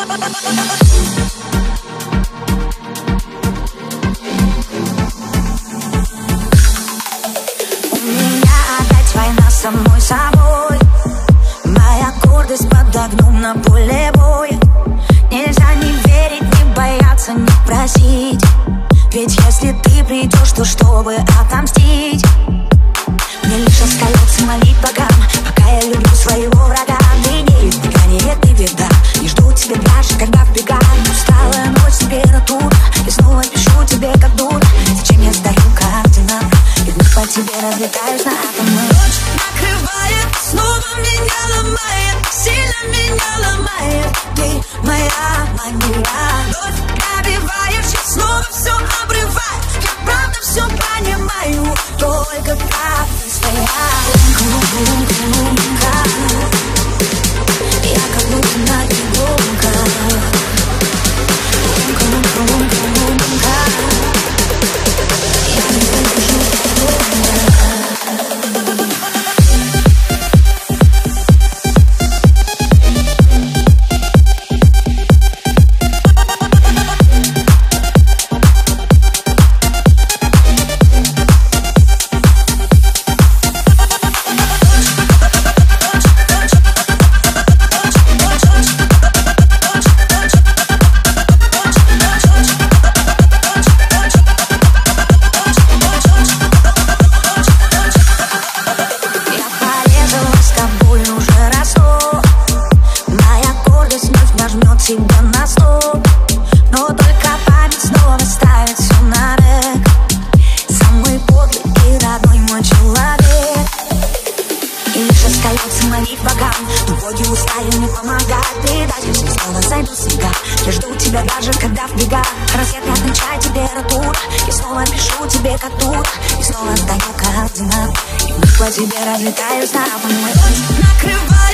Самой собой моя гордость под огнем на поле боя. Нельзя не верить, не бояться, не просить. Ведь если ты придешь, то чтобы отомстить, мне лишь остается молить богам, пока я люблю своего врага. Ты не беда, нет, ты беда. Не жду тебя даже, когда в бегах. Усталая ночь, температура. Я снова пишу тебе как дура. Зачем я сдаю координаты? И вновь по тебе разлетаюсь на атомы. Ночь накрывает, снова меня ломает, сильно меня ломает. Ты моя мания. Вновь пробиваешь, я снова все обрываю. Я правда все понимаю, только как ты своя. Я как будто на ребенка. Я не выдержу тебя на стоп, но только память снова ставит все на рек. Самый подлый и родной мой человек. И лишь остается молить богам, но боги устали мне помогать. Предательство снова зайду снега. Я жду тебя даже когда в бегах. Рассвет отмечает температура. Я снова пишу тебе как дура. И снова сдаю координаты. И вновь по тебе разлетаюсь на волны. Накрываю